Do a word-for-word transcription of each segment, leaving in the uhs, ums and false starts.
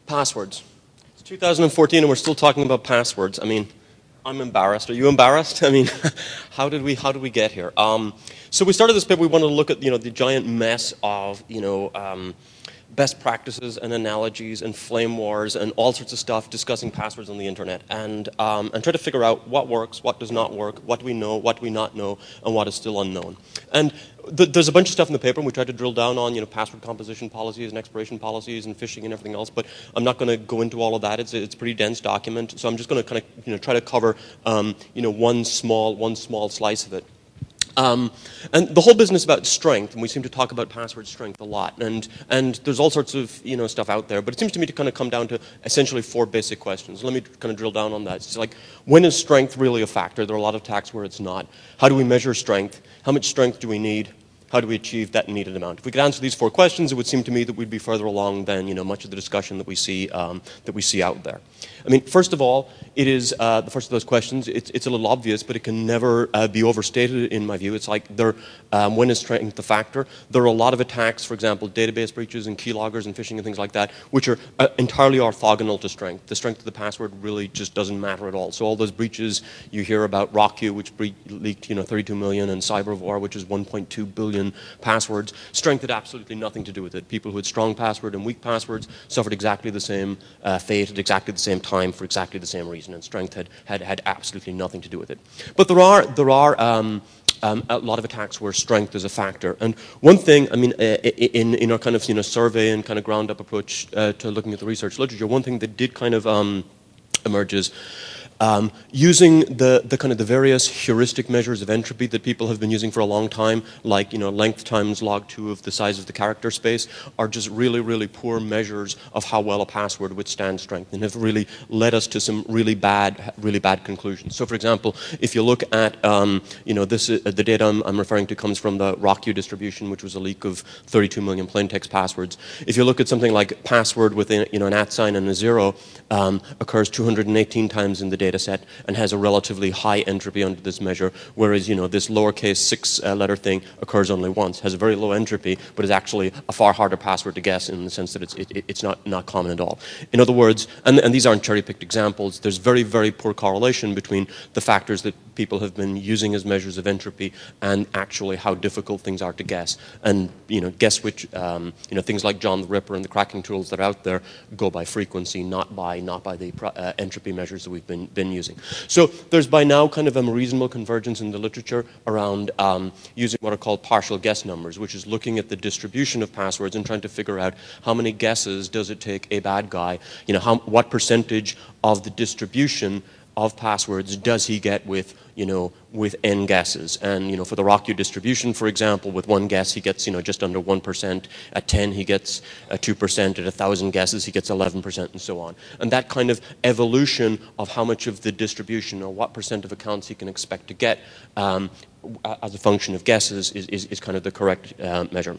Passwords. It's two thousand fourteen and we're still talking about passwords. I mean, I'm embarrassed. Are you embarrassed? I mean, how did we how did we get here? Um, so we started this paper. We wanted to look at you know the giant mess of you know um, best practices and analogies and flame wars and all sorts of stuff discussing passwords on the internet, and um, and try to figure out what works, what does not work, what do we know, what do we not know, and what is still unknown. And th there's a bunch of stuff in the paper, and we tried to drill down on you know password composition policies and expiration policies and phishing and everything else. But I'm not going to go into all of that. It's a, it's a pretty dense document, so I'm just going to kind of you know try to cover um, you know one small one small slice of it. Um, and the whole business about strength, and we seem to talk about password strength a lot, and and there's all sorts of you know stuff out there, but it seems to me to kind of come down to essentially four basic questions. Let me kind of drill down on that. It's like, when is strength really a factor? There are a lot of attacks where it's not. How do we measure strength? How much strength do we need? How do we achieve that needed amount? If we could answer these four questions, it would seem to me that we'd be further along than you know much of the discussion that we see um, that we see out there. I mean, first of all, it is uh, the first of those questions. It's, it's a little obvious, but it can never uh, be overstated in my view. It's like there, um, when is strength the factor? There are a lot of attacks, for example, database breaches and keyloggers and phishing and things like that, which are uh, entirely orthogonal to strength. The strength of the password really just doesn't matter at all. So all those breaches you hear about, RockYou, which leaked you know thirty-two million, and CyberVar, which is one point two billion passwords, strength had absolutely nothing to do with it. People who had strong password and weak passwords suffered exactly the same uh, fate at exactly the same time for exactly the same reason, and strength had, had, had absolutely nothing to do with it. But there are, there are um, um, a lot of attacks where strength is a factor. And one thing, I mean, uh, in, in our kind of you know, survey and kind of ground-up approach uh, to looking at the research literature, one thing that did kind of um, emerge is Um, using the, the kind of the various heuristic measures of entropy that people have been using for a long time, like you know length times log two of the size of the character space, are just really, really poor measures of how well a password withstands strength, and have really led us to some really bad, really bad conclusions. So, for example, if you look at um, you know this, uh, the data I'm, I'm referring to comes from the RockYou distribution, which was a leak of thirty-two million plaintext passwords. If you look at something like password with a, you know an at sign and a zero, um, occurs two hundred eighteen times in the data set and has a relatively high entropy under this measure, whereas you know this lowercase six-letter uh, thing occurs only once, has a very low entropy, but is actually a far harder password to guess in the sense that it's it, it's not not common at all. In other words, and, and these aren't cherry-picked examples, there's very very poor correlation between the factors that people have been using as measures of entropy and actually how difficult things are to guess. And you know guess which um, you know things like John the Ripper and the cracking tools that are out there go by frequency, not by not by the uh, entropy measures that we've been been using. So there's by now kind of a reasonable convergence in the literature around um, using what are called partial guess numbers, which is looking at the distribution of passwords and trying to figure out how many guesses does it take a bad guy, you know, how, what percentage of the distribution of passwords does he get with, you know, with n guesses. And, you know, for the RockYou distribution, for example, with one guess he gets, you know, just under one percent. At ten he gets uh, two percent. At one thousand guesses he gets eleven percent, and so on. And that kind of evolution of how much of the distribution or what percent of accounts he can expect to get um, as a function of guesses is, is, is kind of the correct uh, measure.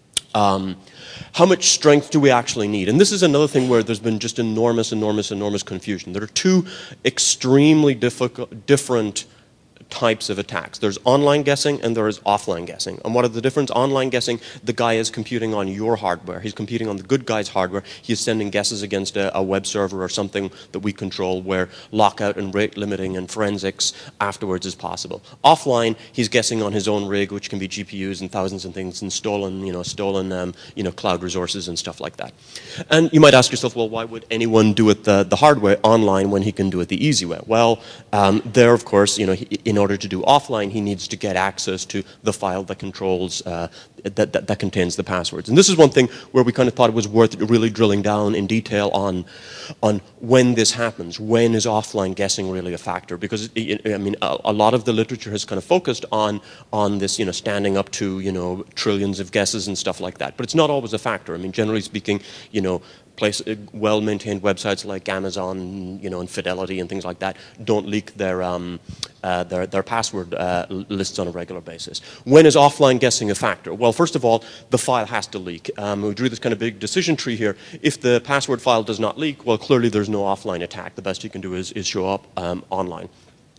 Um, how much strength do we actually need? And this is another thing where there's been just enormous, enormous, enormous confusion. There are two extremely difficult, different types of attacks. There's online guessing and there is offline guessing. And what are the difference? Online guessing, the guy is computing on your hardware. He's computing on the good guy's hardware. He's sending guesses against a, a web server or something that we control, where lockout and rate limiting and forensics afterwards is possible. Offline, he's guessing on his own rig, which can be G P Us and thousands of things, and stolen, you know, stolen, um, you know, cloud resources and stuff like that. And you might ask yourself, well, why would anyone do it the, the hard way online when he can do it the easy way? Well, um, there, of course, you know, he, in In order to do offline, he needs to get access to the file that controls, uh, that, that, that contains the passwords. And this is one thing where we kind of thought it was worth really drilling down in detail on, on when this happens. When is offline guessing really a factor? Because, I mean, a, a lot of the literature has kind of focused on, on this, you know, standing up to, you know, trillions of guesses and stuff like that. But it's not always a factor. I mean, generally speaking, you know, Place, uh, well-maintained websites like Amazon, you know, and Fidelity and things like that don't leak their um, uh, their, their password uh, lists on a regular basis. When is offline guessing a factor? Well, first of all, the file has to leak. Um, we drew this kind of big decision tree here. If the password file does not leak, well, clearly there's no offline attack. The best you can do is, is show up um, online.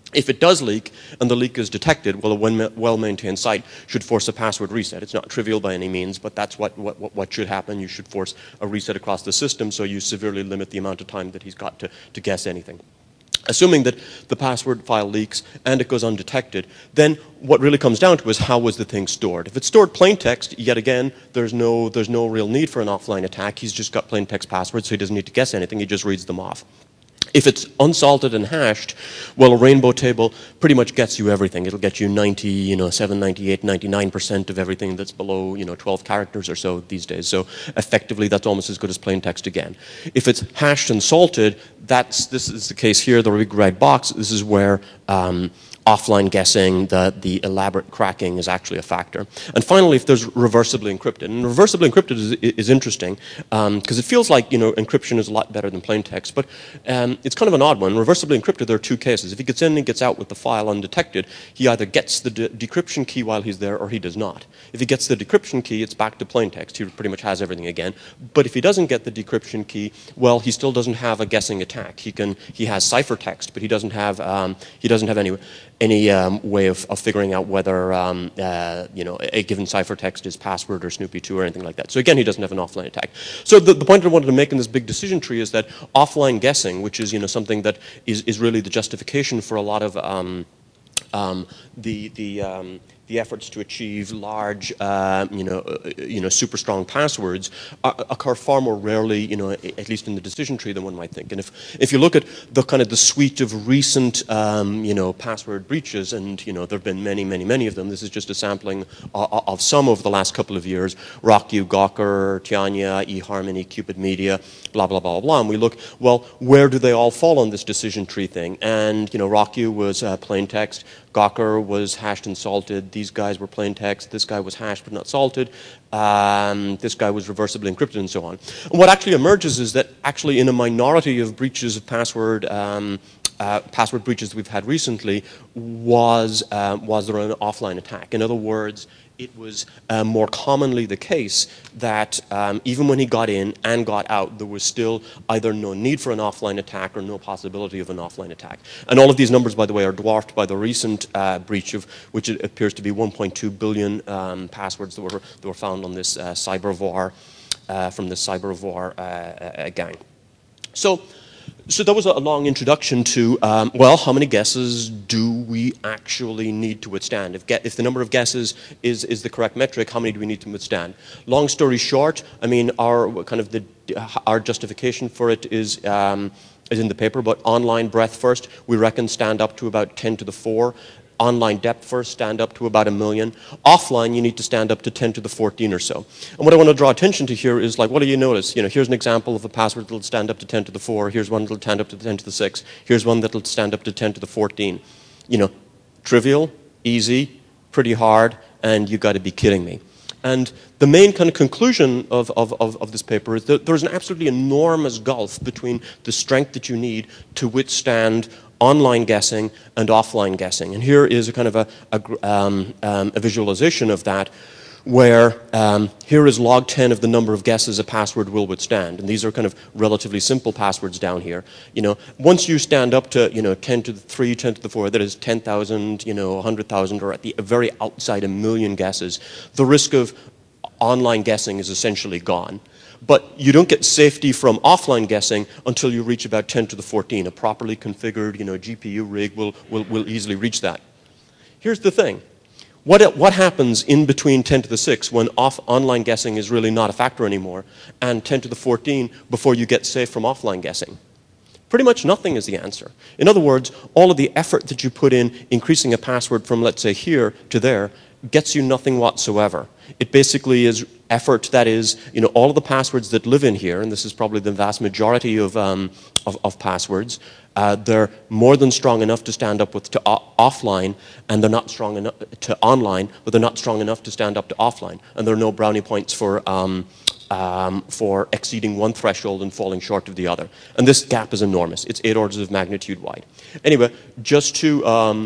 If it does leak, and the leak is detected, well, a well-maintained site should force a password reset. It's not trivial by any means, but that's what, what, what should happen. You should force a reset across the system, so you severely limit the amount of time that he's got to, to guess anything. Assuming that the password file leaks and it goes undetected, then what really comes down to is how was the thing stored. If it's stored plain text, yet again, there's no, there's no real need for an offline attack. He's just got plain text passwords, so he doesn't need to guess anything. He just reads them off. If it's unsalted and hashed, well, a rainbow table pretty much gets you everything. It'll get you ninety, you know, seven, ninety-eight, ninety-nine percent of everything that's below, you know, twelve characters or so these days. So effectively, that's almost as good as plain text again. If it's hashed and salted, that's, this is the case here, the big red box. This is where um, offline guessing, the, the elaborate cracking is actually a factor. And finally, if there's reversibly encrypted. And reversibly encrypted is, is interesting because um, it feels like, you know, encryption is a lot better than plain text, but um, it's kind of an odd one. Reversibly encrypted, there are two cases. If he gets in and gets out with the file undetected, he either gets the de decryption key while he's there or he does not. If he gets the decryption key, it's back to plain text. He pretty much has everything again. But if he doesn't get the decryption key, well, he still doesn't have a guessing attack. He can, he has ciphertext, but he doesn't have, um, he doesn't have any, any um, way of, of figuring out whether um, uh, you know, a given ciphertext is password or Snoopy two or anything like that. So again, he doesn't have an offline attack. So the, the point I wanted to make in this big decision tree is that offline guessing, which is, you know, something that is, is really the justification for a lot of um, um, the, the um, the efforts to achieve large, uh, you know, uh, you know, super strong passwords uh, occur far more rarely, you know, at least in the decision tree than one might think. And if if you look at the kind of the suite of recent, um, you know, password breaches, and you know, there have been many, many, many of them. This is just a sampling of, of some over the last couple of years: RockYou, Gawker, Tiania, eHarmony, Cupid Media, blah blah blah blah. And we look, well, where do they all fall on this decision tree thing? And you know, RockYou was uh, plain text. Gawker was hashed and salted. These guys were plain text. This guy was hashed but not salted. Um, this guy was reversibly encrypted, and so on. And what actually emerges is that actually in a minority of breaches of password, um, uh, password breaches that we've had recently, was, uh, was there an offline attack. In other words, it was uh, more commonly the case that um, even when he got in and got out, there was still either no need for an offline attack or no possibility of an offline attack. And all of these numbers, by the way, are dwarfed by the recent uh, breach of, which it appears to be one point two billion um, passwords that were, that were found on this uh, CyberVar, uh, from this CyberVar uh, uh, gang. So, So that was a long introduction to, um, well, how many guesses do we actually need to withstand? If, get, if the number of guesses is, is the correct metric, how many do we need to withstand? Long story short, I mean, our kind of the, our justification for it is, um, is in the paper, but online breadth first, we reckon stand up to about ten to the four. Online depth first, stand up to about a million. Offline, you need to stand up to ten to the fourteen or so. And what I want to draw attention to here is, like, what do you notice? You know, here's an example of a password that'll stand up to ten to the four. Here's one that'll stand up to ten to the six. Here's one that'll stand up to ten to the fourteen. You know, trivial, easy, pretty hard, and you got to be kidding me. And the main kind of conclusion of, of, of, of this paper is that there's an absolutely enormous gulf between the strength that you need to withstand online guessing and offline guessing. And here is a kind of a, a, um, um, a visualization of that, where um, here is log ten of the number of guesses a password will withstand. And these are kind of relatively simple passwords down here. You know, once you stand up to, you know, ten to the three, ten to the four, that is ten thousand, you know, one hundred thousand, or at the very outside a million guesses, the risk of online guessing is essentially gone. But you don't get safety from offline guessing until you reach about ten to the fourteen. A properly configured, you know, G P U rig will, will, will easily reach that. Here's the thing. What, what happens in between ten to the six when off online guessing is really not a factor anymore, and ten to the fourteen before you get safe from offline guessing? Pretty much nothing is the answer. In other words, all of the effort that you put in increasing a password from, let's say, here to there gets you nothing whatsoever. It basically is effort that is, you know, all of the passwords that live in here, and this is probably the vast majority of, um, of, of passwords, uh, they're more than strong enough to stand up with to offline, and they're not strong enough to online, but they're not strong enough to stand up to offline. And there are no brownie points for, um, um, for exceeding one threshold and falling short of the other. And this gap is enormous. It's eight orders of magnitude wide. Anyway, just to um,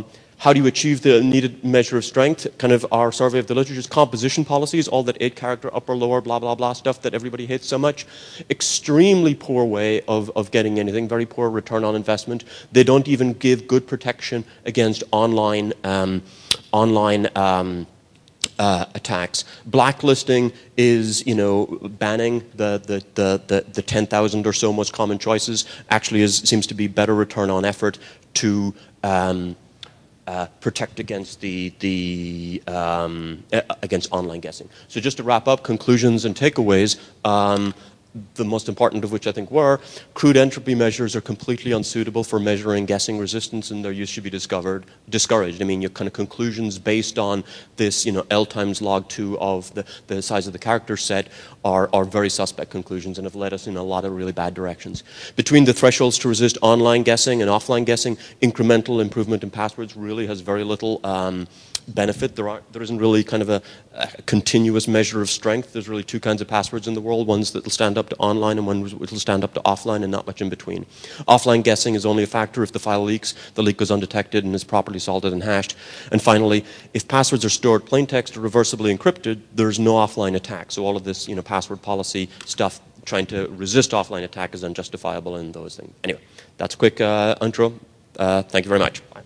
How do you achieve the needed measure of strength? Kind of our survey of the literature's composition policies, all that eight character upper, lower, blah, blah, blah stuff that everybody hates so much. Extremely poor way of, of getting anything, very poor return on investment. They don't even give good protection against online, um, online um, uh, attacks. Blacklisting is, you know, banning the, the, the, the, the ten thousand or so most common choices actually is, seems to be better return on effort to um, Uh, protect against the, the um, uh, against online guessing. So just to wrap up, conclusions and takeaways, um, the most important of which I think were, crude entropy measures are completely unsuitable for measuring guessing resistance, and their use should be discovered, discouraged. I mean, your kind of conclusions based on this, you know, L times log two of the, the size of the character set are, are very suspect conclusions and have led us in a lot of really bad directions. Between the thresholds to resist online guessing and offline guessing, incremental improvement in passwords really has very little um, benefit. There, aren't, there isn't really kind of a, a continuous measure of strength. There's really two kinds of passwords in the world, ones that will stand up to online and ones that will stand up to offline, and not much in between. Offline guessing is only a factor if the file leaks, the leak goes undetected and is properly salted and hashed. And finally, if passwords are stored plain text or reversibly encrypted, there's no offline attack. So all of this, you know, password policy stuff trying to resist offline attack is unjustifiable in those things. Anyway, that's a quick uh, intro. Uh, thank you very much. Bye.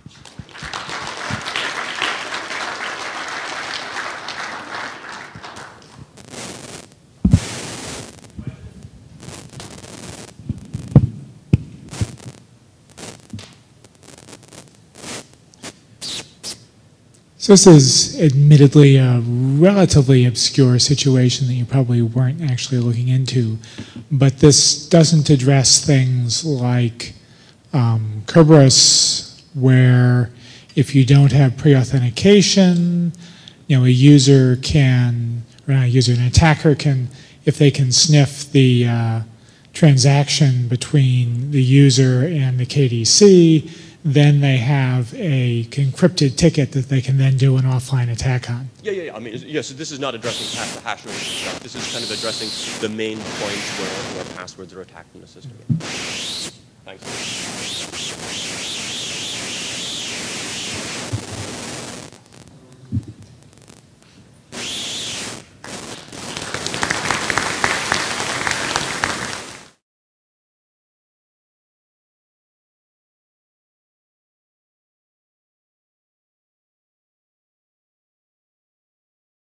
So this is admittedly a relatively obscure situation that you probably weren't actually looking into, but this doesn't address things like um, Kerberos, where if you don't have pre-authentication, you know, a user can, or not a user, an attacker can, if they can sniff the uh, transaction between the user and the K D C, then they have a encrypted ticket that they can then do an offline attack on. Yeah, yeah, yeah. I mean, yeah, so this is not addressing hash, the hash rate stuff. This is kind of addressing the main points where, where passwords are attacked in the system. Thanks.